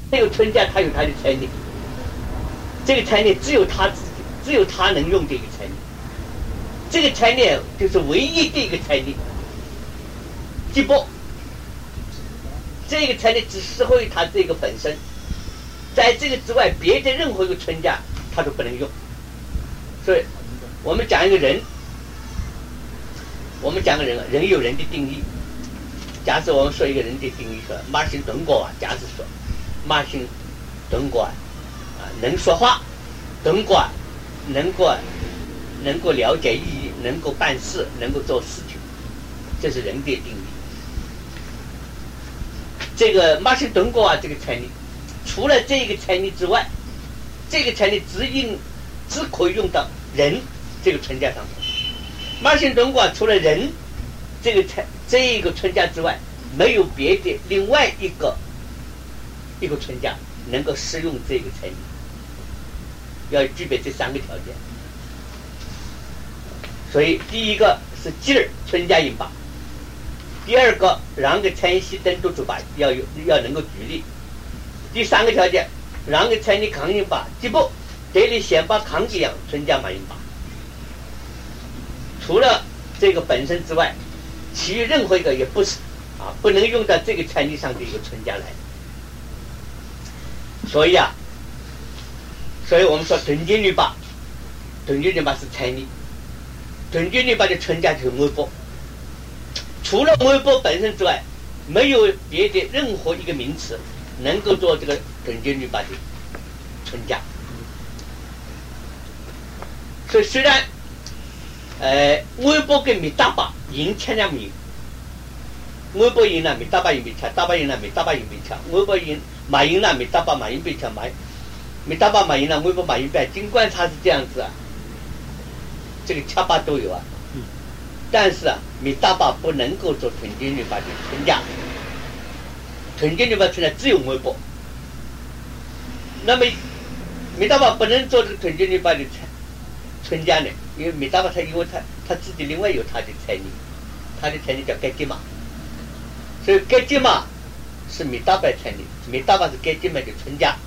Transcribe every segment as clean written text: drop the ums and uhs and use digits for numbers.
这个村家他有他的权利，这个权利只有他自己，只有他能用这个权利，这个权利就是唯一的一个权利。即不，这个权利只适合于他这个本身，在这个之外，别的任何一个村家他都不能用。所以，我们讲一个人，我们讲个人，人有人的定义。假设我们说一个人的定义，说马兴敦国啊，假设说马兴敦国啊，能说话，敦国啊，能够了解意义，能够办事，能够做事情，这是人的定义。这个马兴敦国啊，这个权利，除了这个权利之外，这个权利只可以用到人这个村家上头。马兴敦国除了人这个村家之外，没有别的另外一个村家能够使用这个权利，要具备这3个条件。所以第一个是今儿村家应把，第二个让个迁徙登都主把要能够举例，第3个条件让个迁徙抗应把，即不得里先把抗这样村家满应把。除了这个本身之外，其余任何一个也不是不能用到这个权利上的一个村家来。所以我们说屯军旅把是权利，屯军旅把的村家就是微博。除了微博本身之外，没有别的任何一个名词能够做这个屯军旅把的村家。所以虽然微博跟米大把赢前2名，微博赢了米大把赢比强，大把赢了米大把赢比强，微博赢马赢了米大把马赢比强，米大把马赢了微博马赢比强。尽管它是这样子这个恰巴都有但是米大把不能够做屯军旅把的村家，屯军旅把村家只有微博。那么米大把不能做这个屯军旅把的村家呢？因为米大把因为他自己另外有他的权利，他的权利叫改吉嘛，所以改吉嘛是米大把权利，米大把是改吉嘛的村家。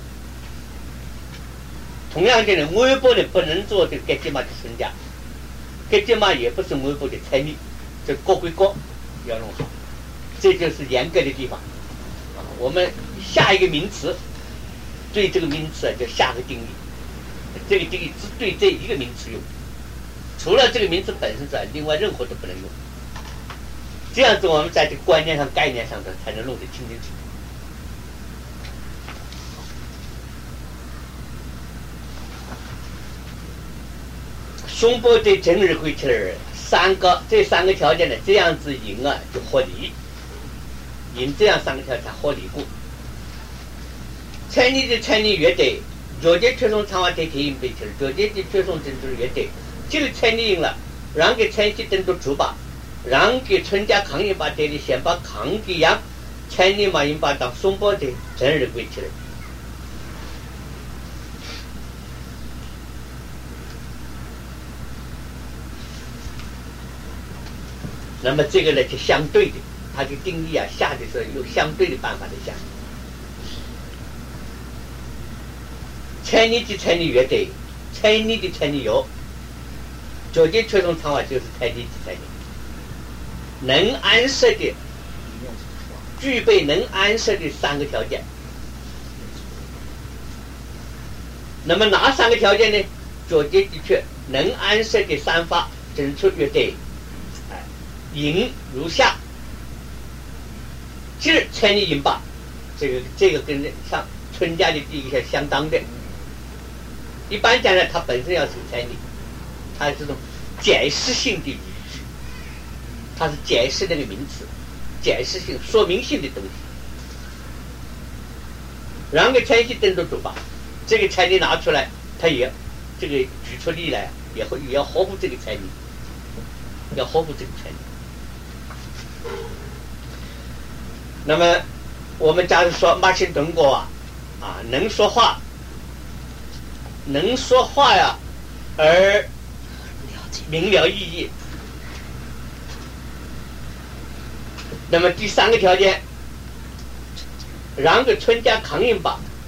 同样的呢，微博呢不能做这个改吉嘛的村家，改吉嘛也不是微博的权利，这各归各要弄好，这就是严格的地方我们下一个名词，对这个名词就下个定义。这个定义只对这一个名词用，除了这个名词本身之外，另外任何都不能用。这样子我们在这个观念上、概念上头才能弄得清清楚楚。胸部对整日归起来，这3个条件呢，这样子赢就合理，赢这样3个条件才合理故。权利的权利越对。脚节缺送长话对铁赢被起来，脚节的缺送珍珠越对，这个权利赢了，让给迁徙登都主把，让给村家抗赢把这里先把抗的样，权利嘛赢把当松波的整日归起来。那么这个呢就相对的，它的定义下的时候有相对的办法来下。权利的权利越对，权利的权利有，脚节缺送长话就是权利的权利，能安设的，具备能安设的3个条件。那么哪3个条件呢？脚节的确能安设的3法整出越对，赢如下。今儿权利赢吧，这个跟上村家的第一个相当的。一般讲呢，它本身要是权利，它是这种解释性的语句，它是解释那个名词，解释性、说明性的东西。然后权利登都主把，这个权利拿出来，它也这个举出例来，也要呵护这个权利，要呵护这个权利。那么我们假如说马兴敦国能说话。能说话而明了意义。那么第3个条件，让个村家抗赢吧，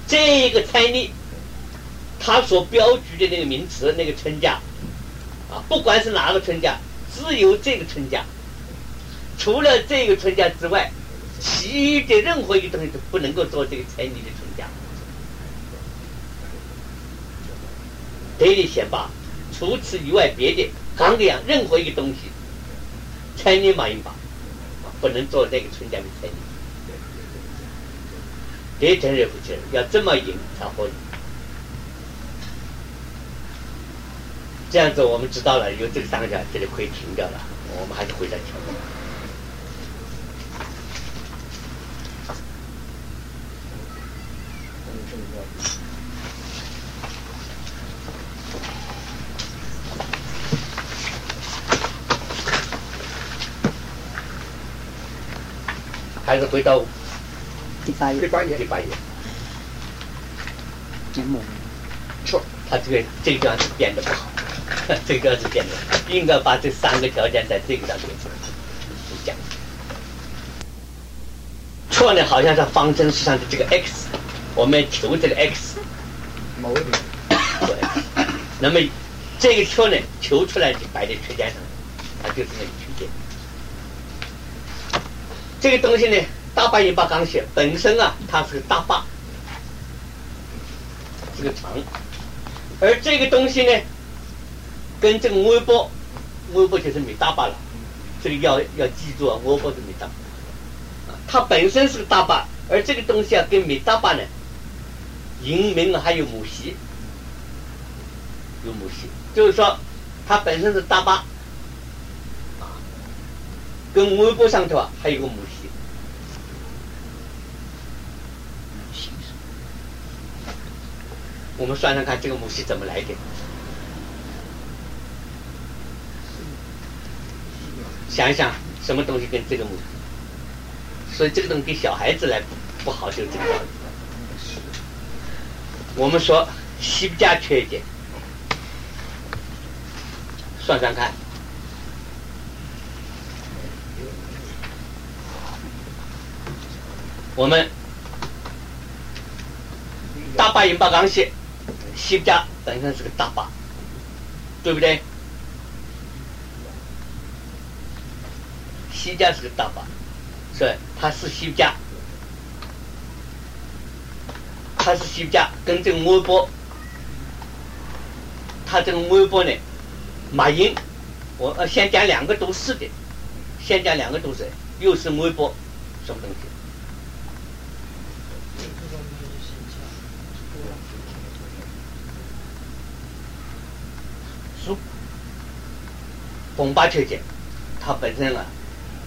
这个参例，它所标举的那个名词，那个称价，啊，不管是哪个称价，只有这个称价，除了这个称价之外，其余的任何一个东西都不能够做这个参例的称价。得里显拔，除此以外，别的各样任何一个东西，参例马应拔，不能做那个称价的参例。这真是不行，要这么赢才合理。这样子我们知道了，有这个3个，这里可以停掉了。我们还是回到前面。还是回到第8页。 第8页。 错， 他这个地方是编的不好，这个是编的，应该把这3个条件在这个上面讲。错呢，好像是方程式上的这个 x， 我们求这个 x， 某一点。 对。那么这个错呢，求出来就摆在区间上，它就是那个区间。这个东西呢，大八引八刚写本身啊，它是个大八，是个长，而这个东西呢，跟这个微波就是米大八了，这个要记住啊，微波是米大八，它本身是个大八，而这个东西啊，跟米大八呢，银名还有母系，有母系，就是说它本身是大八。跟微波上头啊，还有个母系。我们算算看，这个母系怎么来的？想一想，什么东西跟这个母系？所以这个东西给小孩子来不好，就是这个道理。我们说西加缺一点，算算看。我们大八引八刚写，西加本身是个大八，对不对？西加是个大八，所以它是西加，它是西加跟这个微波，它这个微波呢，马音，我先讲2个都是的，先讲2个都是，又是微波，什么东西？苯八缺碱，它本身啊，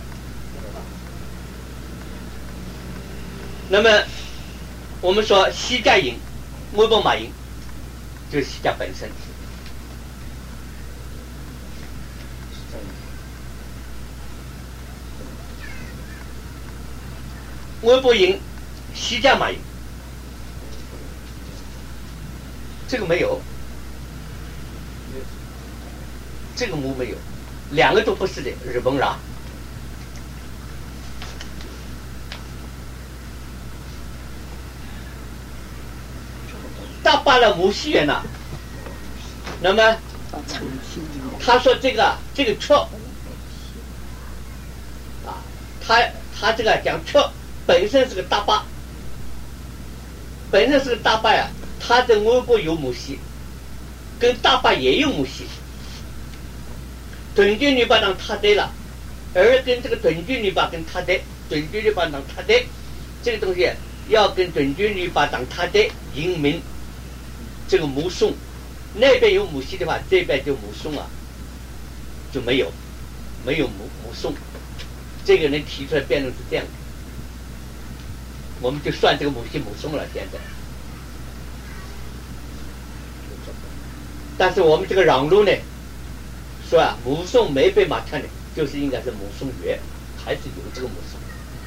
那么我们说西加银，微波马银，就是西加本身。微波银，西加马银，这个没有，这个母没有，2个都不是的，日本啦。大八了母系源呐，那么他说这个错啊，他这个讲错本身是个大八，本身是个大八呀，它的微波有母系，跟大八也有母系。准确率把当它对了，而跟这个准确率把跟它对，准确率把当它对，这个东西要跟准确率把当它对，引名这个母送，那边有母系的话，这边就母送啊，就没有母送，这个人提出来辩论是这样的，我们就算这个母系母送了现在。但是我们这个让路呢，说啊，母送没被马看的，就是应该是母送月，还是有这个母送。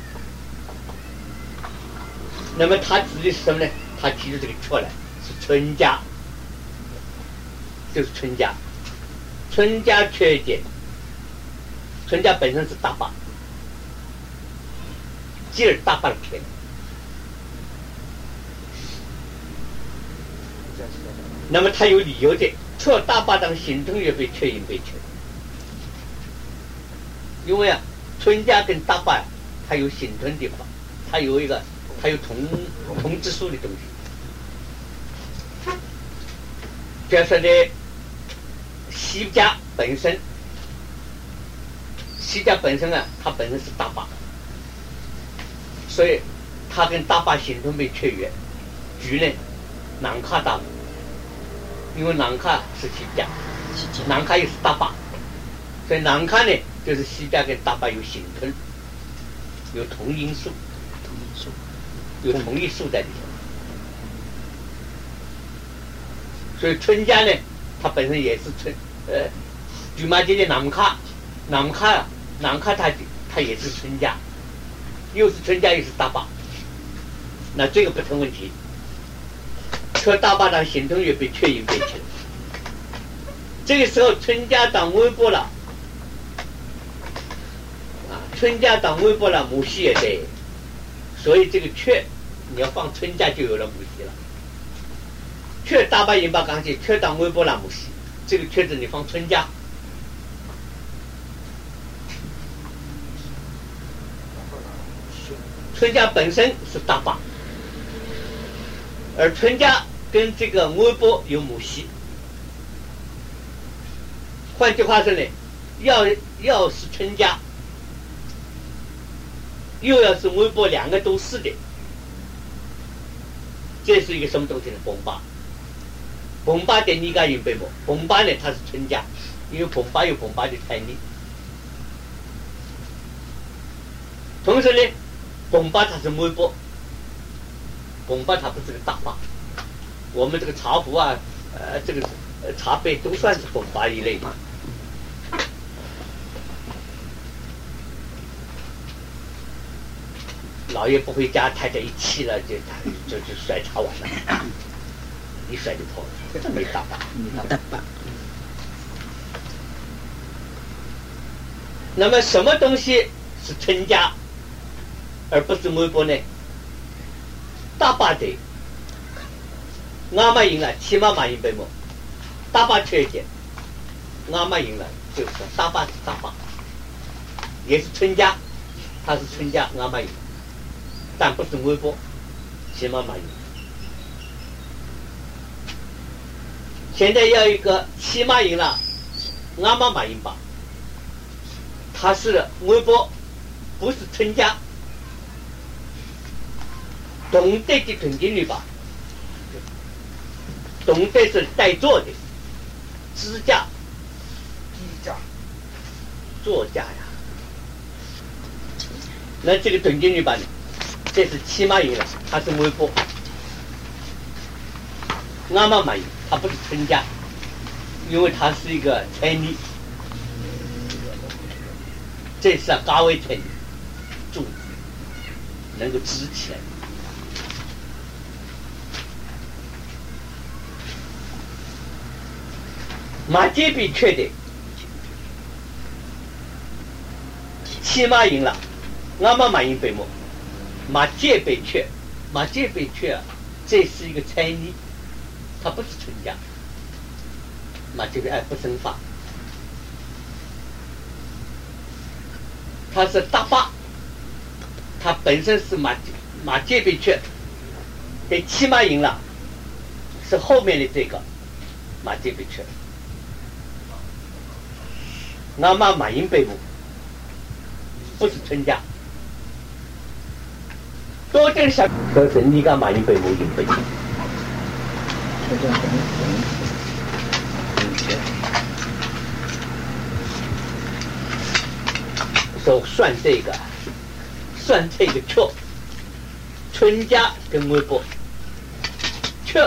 那么他指的是什么呢？他提出这个错来是春家，就是春家，春家缺一点，春家本身是大八，今儿大八的缺。 那么它有理由的，错大巴当形同月被确应被确，因为春家跟大巴它有形同的地方，它有同质数的东西。比如说呢，西家本身它本身是大巴，所以它跟大巴形同被确约。举呢，南卡大巴，因为南卡是西家，南卡又是大巴，所以南卡呢就是西家跟大巴有形同，有同因素，有同一数在里头。所以春家呢，它本身也是举马街的南卡它也是春家，又是春家又是大巴，那这个不成问题。说大巴当形同月被确应被确，这个时候春家当微波了，春家当微波了，母系也对，所以这个确你要放春家就有了母系了。确大巴引把钢琴，确当微波了母系，这个确字你放春家。春家本身是大巴，而春家跟这个微波有母系。换句话说呢，要是春家，又要是微波，两个都是的，这是一个什么东西呢？崩巴。崩巴的尼嘎因被莫，崩巴呢它是春家，因为崩巴有崩巴的参力。同时呢，崩巴它是微波，崩巴它不是个大巴。我们这个茶壶这个茶杯都算是崩巴一类嘛。老爷不回家，太太一气了就摔茶碗了，一摔就破了，这没大巴。那么什么东西是春家而不是微波呢？大巴的阿玛赢了，起码马赢被莫，大巴缺点，阿玛赢了，就是说大巴是大巴，也是春家，它是春家阿玛赢，但不是微波，起码马赢。现在要一个起码赢了，阿玛马赢吧，它是微波，不是春家，懂得的纯金率吧。懂得是带座的，支架，座架呀。那这个准金率吧呢？这是起码赢了，它是微波。阿玛马赢，它不是春家，因为它是一个参力，这是高位参力，柱子能够支起来。马街被确的，起码赢了，阿玛马赢被莫，马街被确，马街被确这是一个参力，它不是春家，马街被不生发，它是大巴，它本身是马街被确，给起码赢了，是后面的这个马街被确。阿玛马赢被捕，不是春家。多点小，说是你个马赢被捕赢被捕。说算这个缺，春家跟微波，缺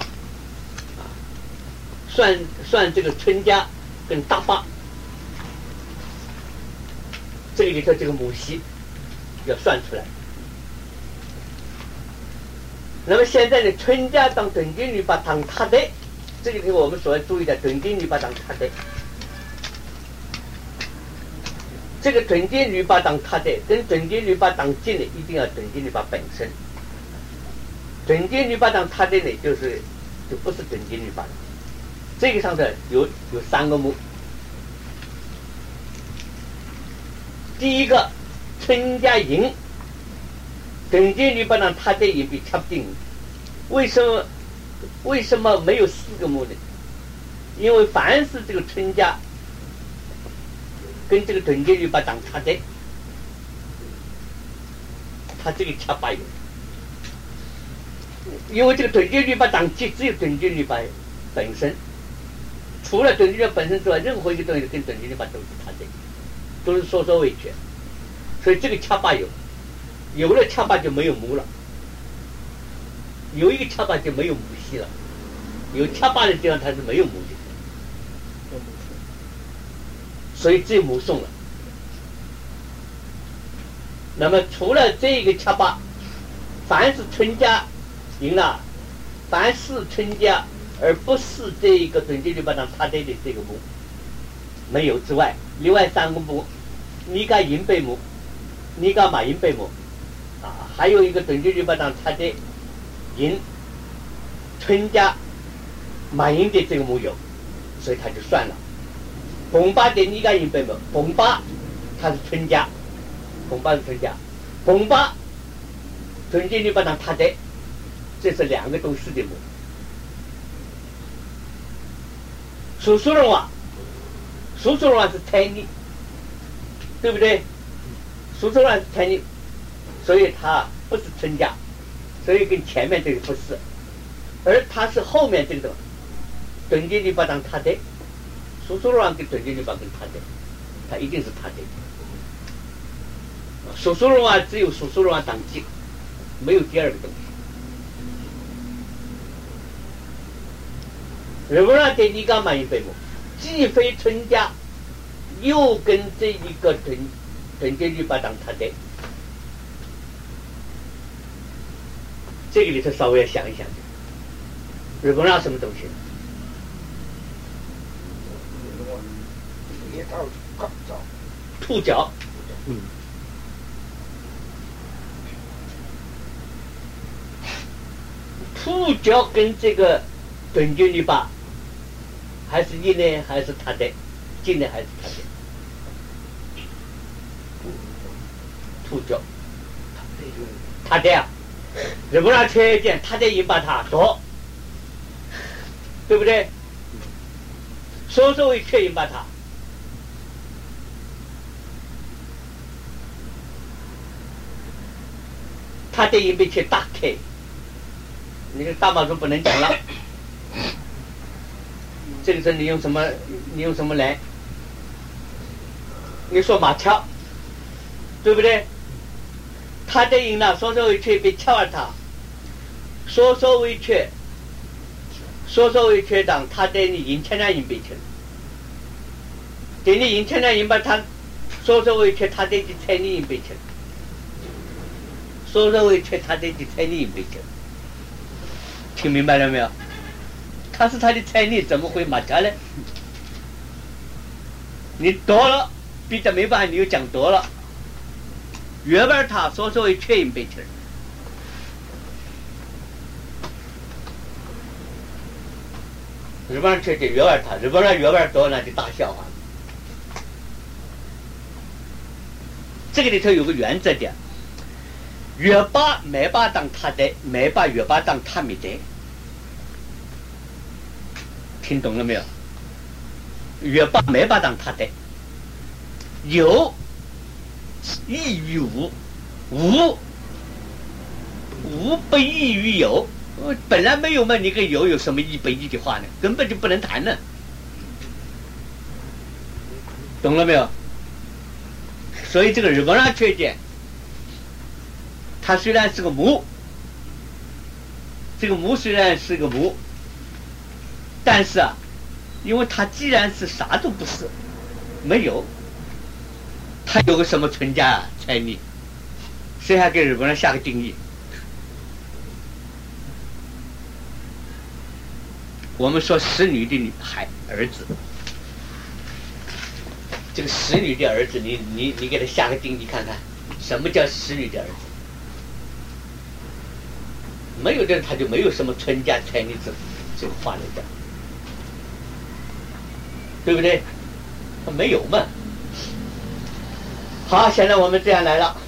算这个春家跟大巴。这个里头这个母系要算出来。那么现在呢，春家当准金女把当他的，这个是我们所要注意的，准金女把当他的。这个准金女把当他的，跟准金女把当进的，一定要准金女把本身。准金女把当他的呢，就是就不是等级律法了。这个上头有3个目。第一个，春家营，等级律法上它的也被确定。为什么没有4个目呢？因为凡是这个春家跟这个等级律法当差的，它这个恰巴有。因为这个等级律法当即只有等级律法本身，除了等级律法本身之外，任何一个东西跟等级律法都是差的，都是说为全。所以这个恰巴有了恰巴就没有母了，有一个恰巴就没有母系了，有恰巴的地方它是没有母的，所以只有母送了。那么除了这个恰巴，凡是春家赢了，凡是春家而不是这一个等级律法上差的这个母没有之外，另外3个母，你个银背母，你个马银背母啊，还有一个等级律法上差的银春家马银的这个母有，所以他就算了。红八的你个银背母，红八它是春家，红八是春家，红八等级律法上差的，这是2个都是的母。属鼠龙啊，属鼠龙啊是财力，对不对？属鼠龙是财力，所以它不是春家，所以跟前面这个不是，而它是后面这个等级律法上差的，属鼠龙跟等级律法跟差的，它一定是差的。属鼠龙啊，只有属鼠龙啊当即，没有第2个东西。如果让对你干嘛一背母，既非春家，又跟这一个等级律法当差的，这个里头稍微要想一想，如果让什么东西？兔角，兔角跟这个等级律法还是一呢，还是他的？进呢还是他的？兔角，他的呀，如果让缺一点，他的引把他多，对不对？说为缺引把他。他的引被去大开，你个大马术不能讲了。这个时候你用什么？你用什么来？你说马敲，对不对？他的引呢，说为缺被敲了他，说为缺当他的你引前两引被去，给你引前两引把他说为缺他的财力引被去。说为缺他的财力没有，听明白了没有？他是他的财力，怎么会马家呢？你多了，比较没办法，你又讲多了。原本他说为缺引被去，日本人缺的原本他，日本人原本多那就大笑话。这个里头有个原则的。越把没把当他的，没把越把当他没的，听懂了没有？越把没把当他的，有异于无，无不异于有。本来没有嘛，你跟有什么异不异的话呢？根本就不能谈呢。懂了没有？所以这个日本人缺点。它虽然是个母，这个母虽然是个母，但是啊，因为它既然是啥都不是，没有，它有个什么存家啊财力，谁还给日本人下个定义？我们说使女的儿子，这个使女的儿子，你给他下个定义看看，什么叫使女的儿子？没有的他就没有什么存家财力之这个话来讲，对不对？没有嘛。好，现在我们这样来了。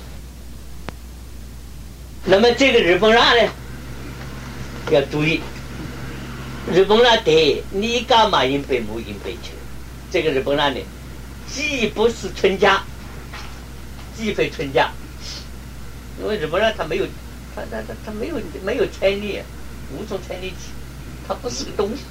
那么这个日本人呢，要注意，日本人对你干嘛应被母应被求？这个日本人呢，既不是村家，既非村家，因为日本人他没有，他没有权利，无从权利起，他不是个东西。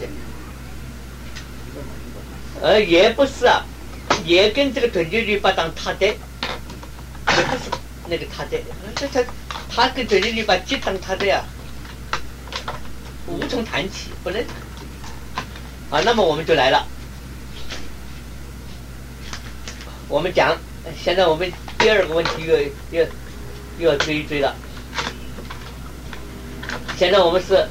也不是啊，也跟这个屯地律法当他的，也不是那个他的，他跟屯地律法既当他的呀，无从谈起，不能谈。啊，那么我们就来了，我们讲，现在我们第二个问题又要追一追了。现在我们是。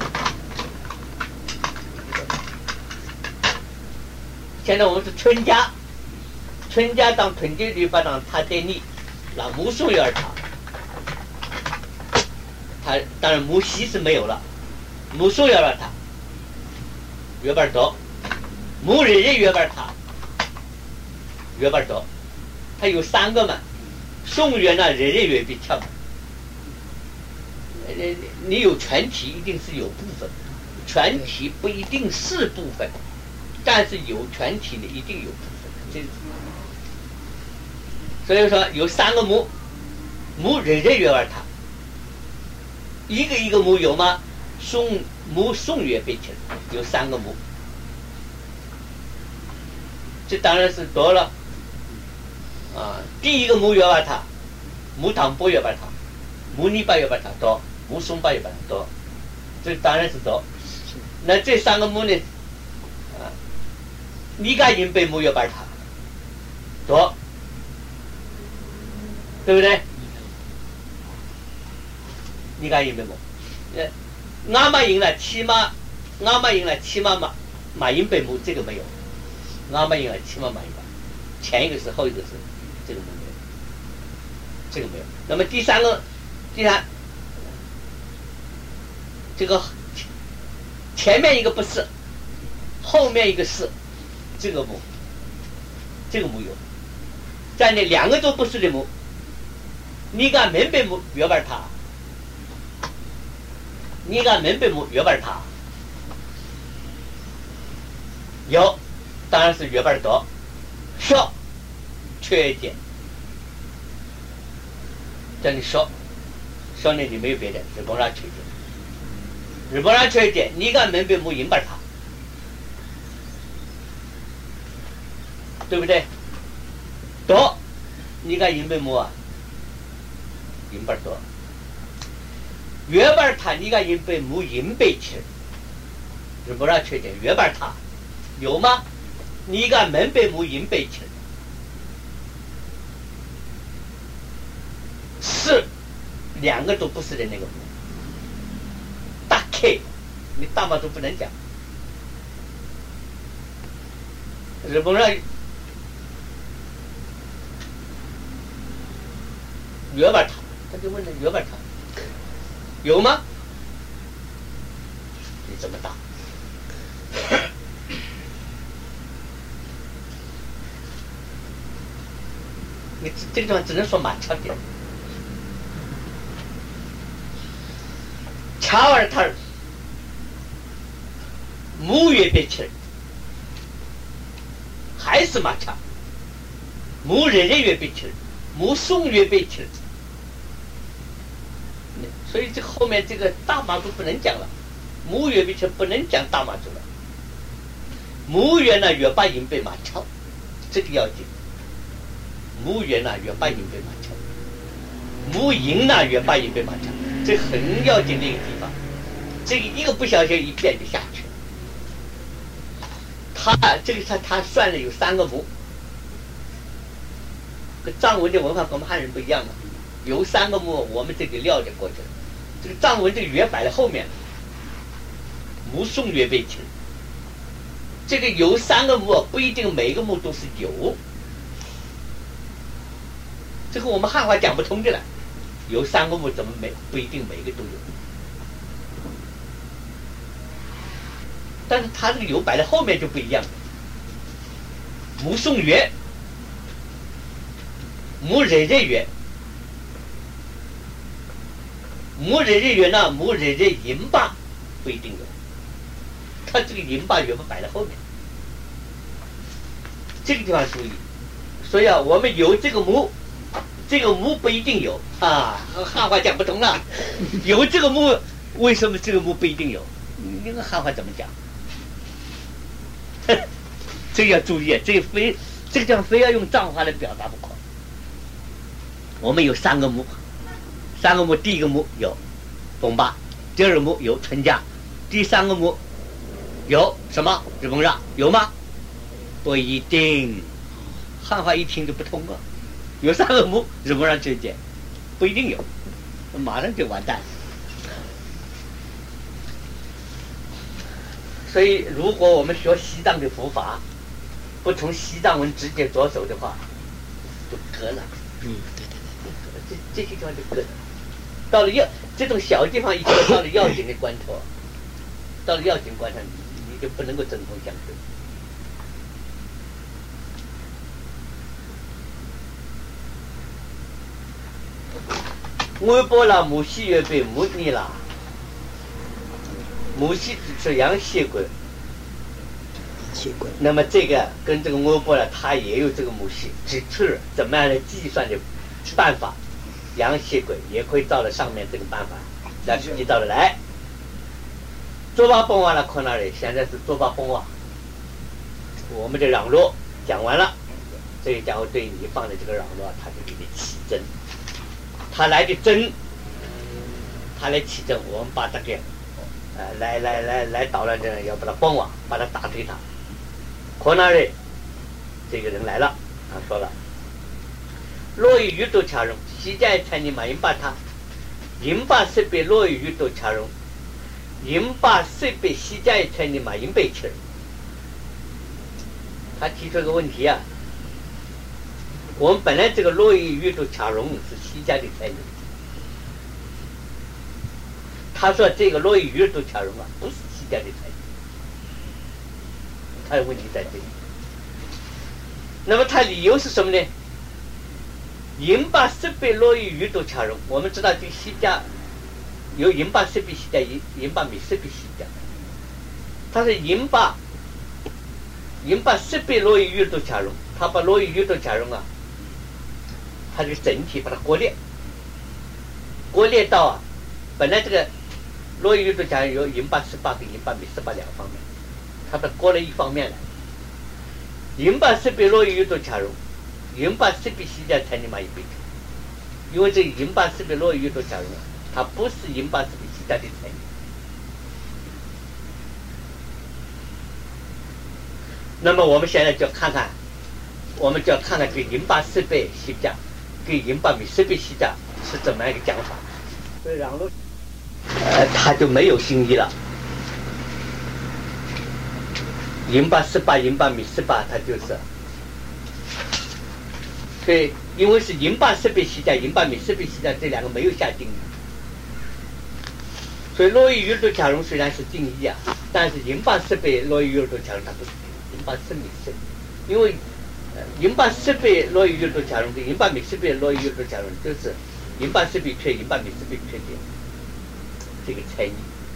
现在我们是村家，村家当屯地律法当他对你，那母送月儿他当然母系是没有了，母送月儿他，月半多，母日日月半他，月半多，他有3个嘛，送月呢日日月比强，你有全体一定是有部分，全体不一定是部分。但是有全体的一定有部分，所以说有3个母，母日日月儿他，一个母有吗？母送月被请，有3个母，这当然是多了啊。第一个母月儿他，母唐波月儿他，母尼巴月儿他多，母松巴月儿多，这当然是多。那这3个母呢？你个人被母月半他多，对不对？你个人被母，俺妈赢了起码马赢被母，这个没有，俺妈赢了起码马赢吧，前一个是后一个是，这个没有，这个没有。那么第三，这个前面一个不是，后面一个是。这个母有，在那2个都不是的母，你个门被母月半他，你个门被母月半他，有，当然是月半多，少，缺点，这里少呢你没有别的，日本人缺点，日本人缺点，你个门被母银半他。对不对？多，你看银背母啊，银半多。月半他，你看银背母银背起，日本人缺点月半他有吗？你看门背母银背起，是2个都不是的那个母，大 K， 你大嘛都不能讲。日本人。月半他就问了月半他有吗？你怎么答？你这个地方只能说蛮差点。恰尔他母月别起，还是蛮差，母日日月别起，母送月别起。所以这后面这个大麻族不能讲了，母月比起不能讲大麻族了。母月呢越把银被马超，这个要紧。母月呢越把银被马超，母银呢越把银被马超，这很要紧的一个地方。这个一个不小心一变就下去了。他算了有3个母，跟藏文的文化跟我们汉人不一样的，有3个母我们这个了解过去了。这个藏文这个月摆在后面，母送月被请。这个有3个母不一定每个母都是有，这个我们汉话讲不通的了。有3个母怎么不一定每个都有？ 但是它这个有摆在后面就不一样了。母送月，母日日月，母日日月呢，母日日阴八不一定有，它这个阴八月不摆在后面，这个地方注意。所以啊，我们有这个母，这个母不一定有啊，汉话讲不通了。有这个母，为什么这个母不一定有？那个汉话怎么讲？这个要注意，这个地方非要用藏话来表达不可。我们有三个母，第一个母有东巴，第二个母有春家，第三个母有什么日本让有吗？不一定。汉话一听就不通了，有三个母日本让这件不一定有，马上就完蛋。所以如果我们学西藏的佛法，不从西藏文直接着手的话，就割了。对，这些地方就割了。到了这种小地方，一到了要紧的关头，你就不能够针锋相对。我波啦，母系月被母尼啦，母系是阳血鬼。那么这个跟这个我波了，它也有这个母系，只是怎么样来计算的办法，阳血鬼也可以照着上面这个办法来依照的来。做法崩瓦了，看那里现在是做法崩瓦。我们的嚷落讲完了，这一讲对你放的这个嚷落，它就给你起针，它来的针，它来起针，我们把这个来捣乱这，要把它崩瓦，把它打退它。看那里这个人来了，他说了：落于宇宙恰容，西家才你马银巴他，银巴是被落于宇宙恰容，银巴是被西家才你马银被吃。他提出一个问题啊，我们本来这个落于宇宙恰容是西家的才能，他说这个落于宇宙恰容啊，不是西家的才能。他的问题在这里。那么他理由是什么呢？银巴设备落于宇宙恰容，我们知道这个西家有银巴设备西家，银巴没设备西家。他是银巴设备落于宇宙恰容，他把落于宇宙恰容啊，他这个整体把它割裂到啊，本来这个落于宇宙恰容有银巴18跟银巴没18两个方面。他把割了一方面来，银巴是被落于宇宙恰容，银巴是被西家才能买一辈子，因为这银巴是被落于宇宙恰容，它不是银巴是被西家的才能。那么我们现在就看看，这个银巴是被西家跟银巴没是被西家是怎么样一个讲法。所以让路，他就没有新意了。银巴18，银巴米18，它就是，对，因为是银巴设备西家，银巴米设备西家这两个没有下定义，所以落于宇宙恰容虽然是定义啊，但是银巴设备落于宇宙恰容它不是银巴是米设备，因为银巴设备落于宇宙恰容跟银巴米设备落于宇宙恰容就是银巴设备缺银巴米设备缺的这个差异。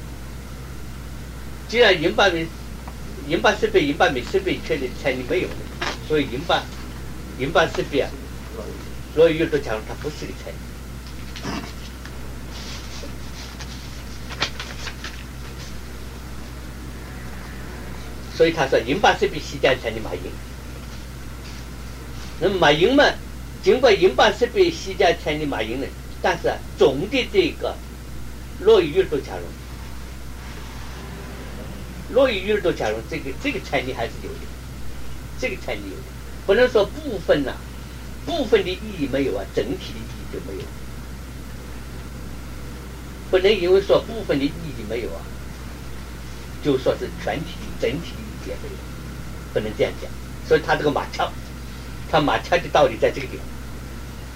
既然银巴设备、银巴米设备缺的才你没有的，所以银巴设备啊，落于宇宙恰容它不是个才。所以他说银巴设备西家才你马银。那么马银嘛，尽管银巴设备西家才你马银呢，但是总的这个落于宇宙恰容。落于宇宙恰容，这个才能还是有的，这个才能有的，不能说部分呐、部分的意义没有啊，整体的意义就没有，不能因为说部分的意义没有啊，就说是全体整体的意义也没有，不能这样讲。所以他这个马枪，他马枪的道理在这个地方。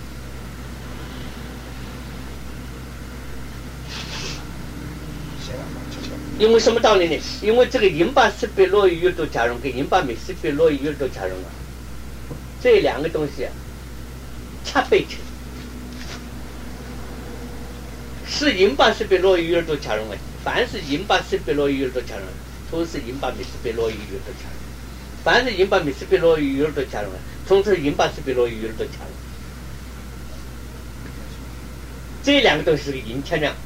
行了。 因为什么道理呢？因为这个银巴斯贝洛伊约多加绒跟银巴米斯贝洛伊约多加绒啊，这两个东西啊，恰背起是银巴斯贝洛伊约多加绒啊。凡是银巴斯贝洛伊约多加绒，都是银巴米斯贝洛伊约多加绒。凡是银巴米斯贝洛伊约多加绒啊，都是银巴斯贝洛伊约多加绒。这两个东西是个银天量。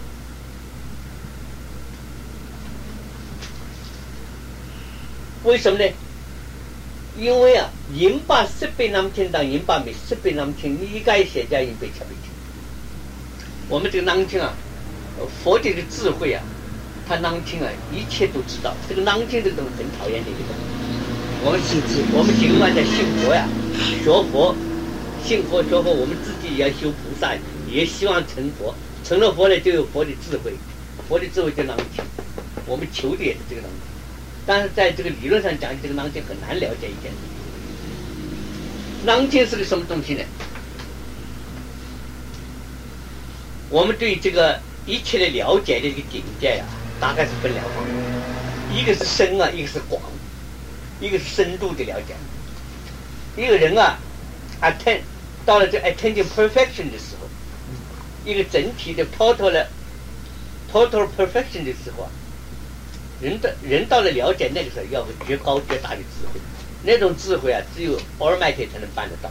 为什么呢？因为啊，银把10倍那么轻当银把没10倍那么轻，你应该写加银倍7倍轻。我们这个囊清啊，佛的这个智慧啊，他囊清啊，一切都知道。这个囊清这个东西很讨厌的一个东西。我们尽管在信佛呀，学佛，信佛学佛，我们自己也要修菩萨，也希望成佛。成了佛呢，就有佛的智慧，佛的智慧就囊清。我们求的也是这个囊清。但是在这个理论上讲，这个囊清很难了解一件事。囊清是个什么东西呢？我们对这个一切的了解的这个境界呀，大概是分两方面，一个是深啊，一个是广，一个是深度的了解。一个人啊到了这 attaining perfection 的时候，一个整体的 total perfection 的时候啊，人到了了解那个时候，要有绝高绝大的智慧，那种智慧啊，只有 Almighty 才能办得到，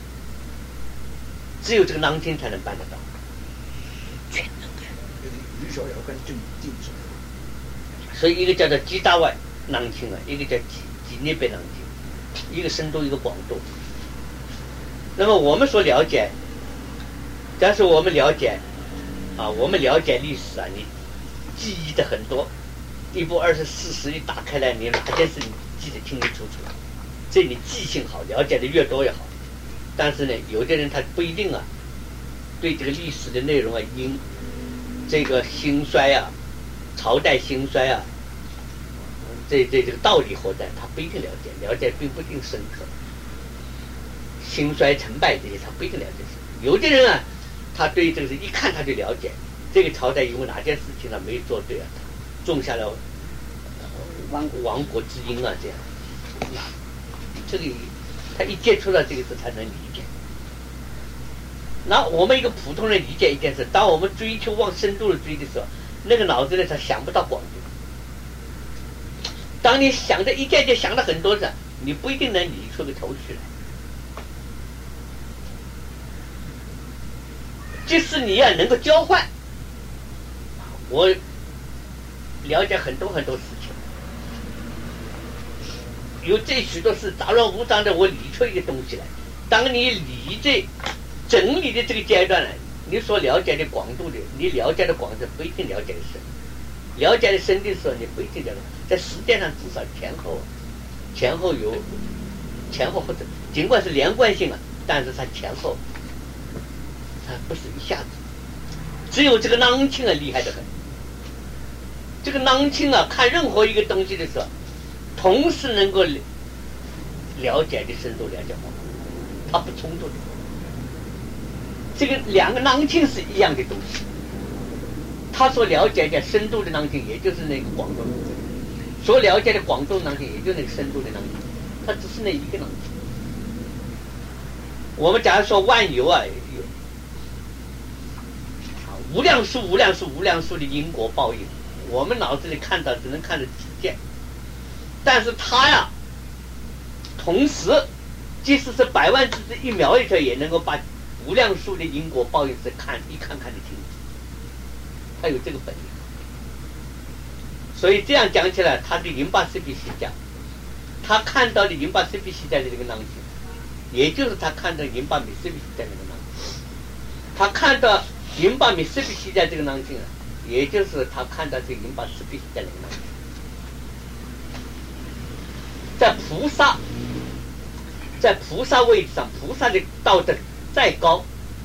只有这个囊清才能办得到。所以一个叫做基大外囊清啊，一个叫基内贝囊清，一个深度，一个广度。那么我们所了解，但是我们了解历史啊，你记忆的很多。一部24史一打开来，你哪件事你记得清清楚楚，这你记性好，了解的越多越好。但是呢，有的人他不一定啊，对这个历史的内容啊，因这个兴衰啊，朝代兴衰啊，这个道理何在，他不一定了解，了解并不一定深刻。兴衰成败这些他不一定了解。有的人啊，他对这个一看他就了解，这个朝代因为哪件事情他没做对啊，种下了亡国之因啊，这样，这个他一接触到这个事才能理解。那我们一个普通人理解一件事，当我们追求往深度的追的时候，那个脑子里他想不到广度。当你想着一件件想了很多的，你不一定能理出个头绪来。即使你要能够交换，我了解很多很多事情，有这许多事杂乱无章的，我理出一个东西来。当你理这整理的这个阶段呢，你所了解的广度的，你了解的广度不一定了解的深，了解的深的时候你不一定了解，在时间上至少前后或者尽管是连贯性啊，但是它前后它不是一下子。只有这个囊清啊厉害得很。这个囊清啊，看任何一个东西的时候，同时能够了解的深度了解广，它不冲突的。这个两个囊清是一样的东西，他所了解的深度的囊清，也就是那个广度；所了解的广度囊清，也就是那个深度的囊清，它只是那一个囊清。我们假如说万有啊，有无量数的因果报应。我们脑子里看到只能看得几件，但是他呀，同时即使是100万之1秒里头，也能够把无量数的因果报应是看得清楚，他有这个本领。所以这样讲起来，他对银巴斯比西讲，他看到的银巴斯比西在的这个囊清，也就是他看到银巴米斯比西在这个囊清，他看到银巴米斯比西在这个囊清啊。也就是他看到这个银巴斯比西在那个囊清，在菩萨位置上，菩萨的道德再高，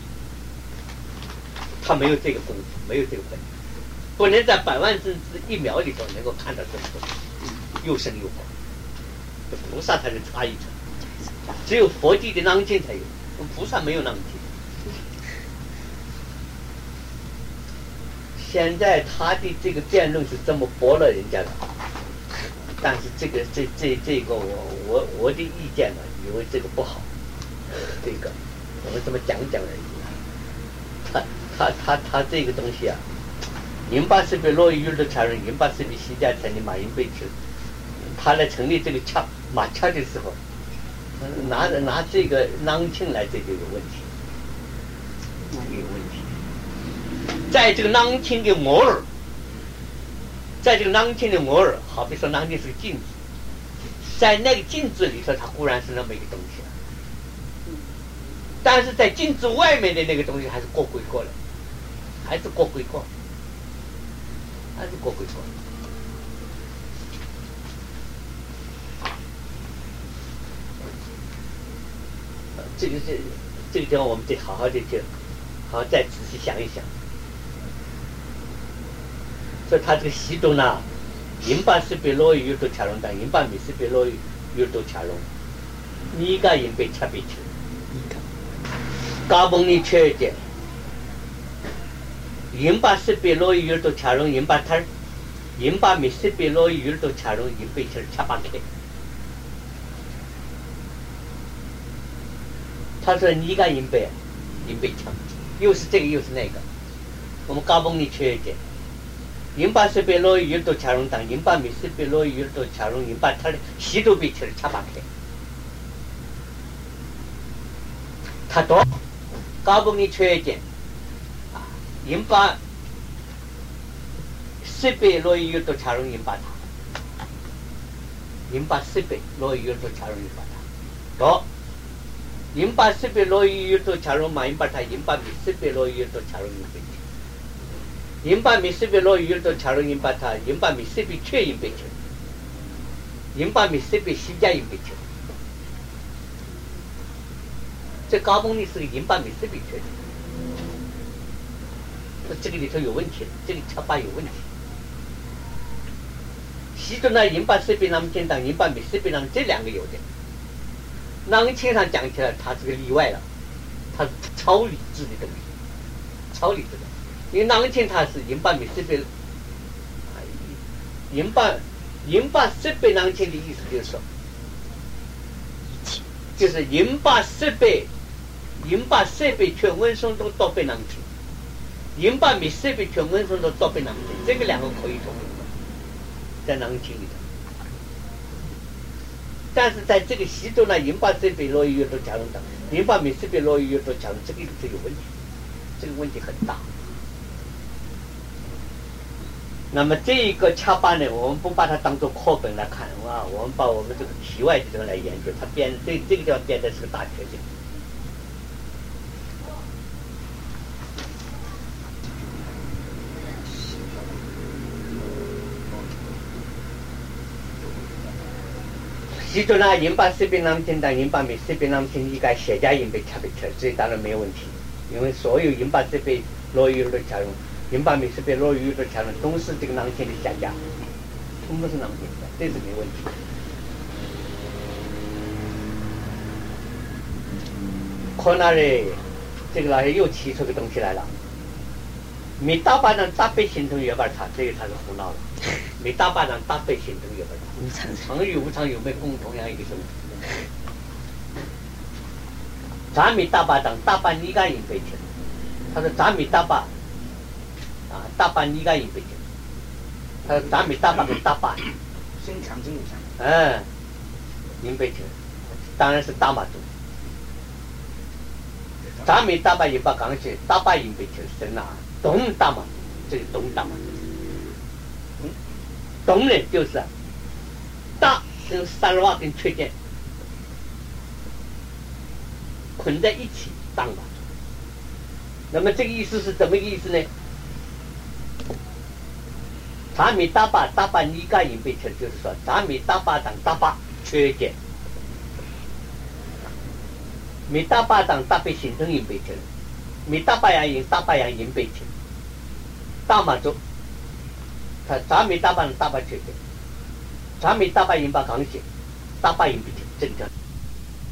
他没有这个功夫，没有这个本领，不能在100万之1秒里头能够看到这么多，又深又广。这菩萨才能差一层，只有佛地的囊清才有，菩萨没有囊清。 现在他的这个辩论是这么驳了人家的，但是这个我的意见呢，因为这个不好，这个我们这么讲而已。他这个东西啊，银巴是被洛伊尔的传人，银巴是被西家成立马英贝吃，他来成立这个马恰的时候，拿这个囊庆来，这就有问题，有问题。在这个囊庆的摩尔，好比说囊庆是个镜子，在那个镜子里头，它固然是那么一个东西，但是在镜子外面的那个东西还是过鬼过了，还是过鬼过。这个地方我们得好好再仔细想一想。所以他这个西东呢，银巴是被罗伊有多强龙的，银巴米是被罗伊有多强龙，你个银被差别去，高本你缺一点，银巴是被罗伊有多强龙，银巴他，银巴米是被罗伊有多强龙，银被去差半开。他说你个银被强，又是这个又是那个，我们高本你缺一点。银巴是被罗伊有多强龙当，银巴米是被罗伊有多强龙，银巴他的西都被去差半开。他多高本你缺一点，银巴是被罗伊有多强龙，银巴他，银巴是被罗伊有多强龙，银巴他多。银巴是被罗伊有多强龙，马银巴他，银巴米是被罗伊有多强龙，银被去。银巴米是被罗伊有多强龙，银巴他，银巴米是被缺银被去。银巴米是被西家银被去。这高本里是个银巴米是被去的，这个里头有问题，这个插巴有问题。西头呢，银巴是被他们见到，银巴米是被他们这两个有的。囊庆上讲起来，它是个例外了，它是超理智的东西，超理智的。因为囊庆它是银巴米是被，银巴是被囊庆的意思就是说，就是银巴是被全文松都被囊庆，银巴米是被全文松都被囊庆，这个两个可以通用的，在囊庆里头。但是在这个西周呢，银巴是被罗伊有多强龙等，银巴米是被罗伊有多强龙，这个是有问题，这个问题很大。那么这一个恰巴呢，我们不把它当作课本来看，我们把我们这个题外的这个来研究，它编这个地方编的是个大缺点。西周呢，银巴是被他们听到，银巴米是被他们听，一个写家银被差别去，这当然没有问题，因为所有银巴是被罗伊有的强龙，银巴米是被罗伊有的强龙，都是这个囊庆的写家，通都是囊庆的，这是没问题。可那里，这个老师又提出个东西来了，没大巴掌大背形成月板塔，这个他是胡闹了。没大巴掌大背形成月板塔，常与无常有没有共同样一个东西？咱没大巴掌大巴你个银背去，他说咱没大巴大巴你个银背去，他说咱没大巴跟大巴， 先强真一下。 银背去，当然是大马族。咱没大巴银巴刚去，大巴银背去是哪？东大马，这是东大马。东呢就是大跟萨尔瓦跟缺点捆在一起当马。那么这个意思是怎么个意思呢？咱们大巴你个银背去，就是说咱们大巴当大巴缺点，没大巴当大被形成银背去，没大巴洋银背去，大马族。他咱们大巴缺点，咱们大巴银巴刚写，大巴银不缺，这个叫。